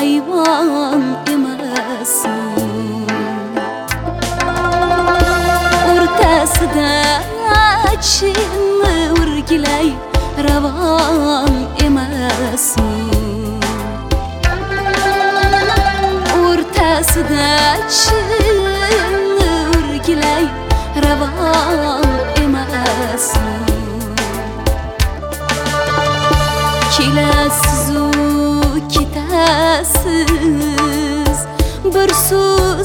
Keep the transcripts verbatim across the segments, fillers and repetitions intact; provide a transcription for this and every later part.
ayvon emasman. O'rtasida chinni o'rgilay ravon emasman. O'rtasida chinni o'rgilay ravon emasman. Kelasiz-u ketasiz, bir so'z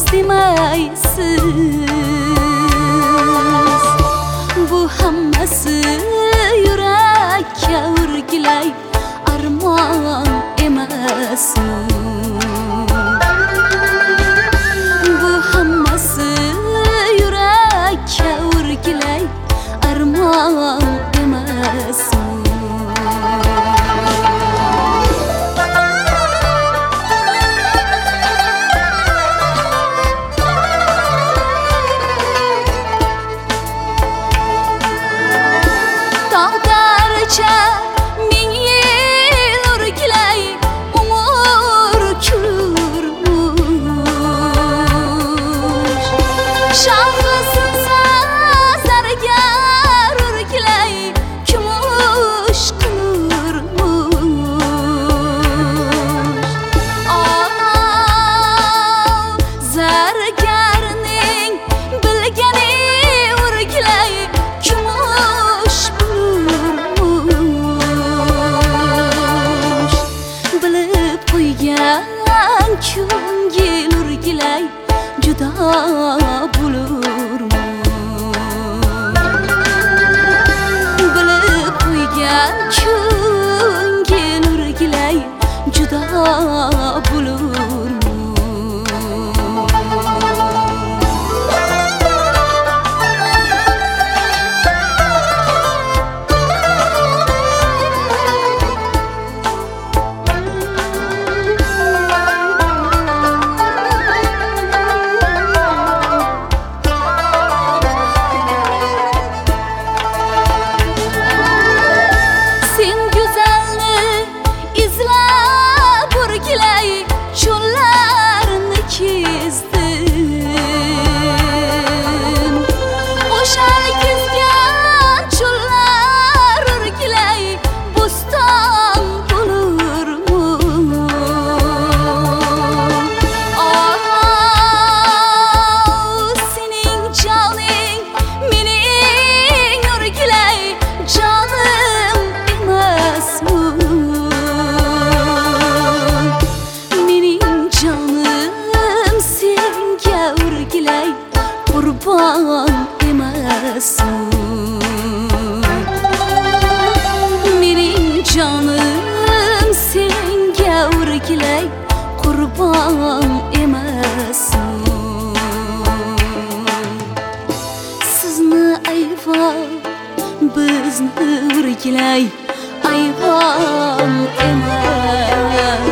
demaysiz. Bu hammasi yurakka o'rgilay armon emasmi? Bu hammasi yurakka o'rgilay armon emasmi? Ming yil o'rgilay umr ko'rmush. Shoxi sinsa zargar o'rgilay kumush qurmush. Oh, zargarning bilgani o'rgilay kumush ko'ngil o'rgilay judo bo'lurman. Bilib qo'ygan ko'ngil o'rgilay judo bo'lurman. Cho'llarni kezdim, o'shal kezgan cho'llar o'rgilay bo'ston bo'lurman. Oh, sening joning mening o'rgilay jonim emasmi? Qurbon emasmi? Mening jonim senga o'rgilay qurbon emasmi? Sizni ayvon, bizni o'rgilay ayvon emas.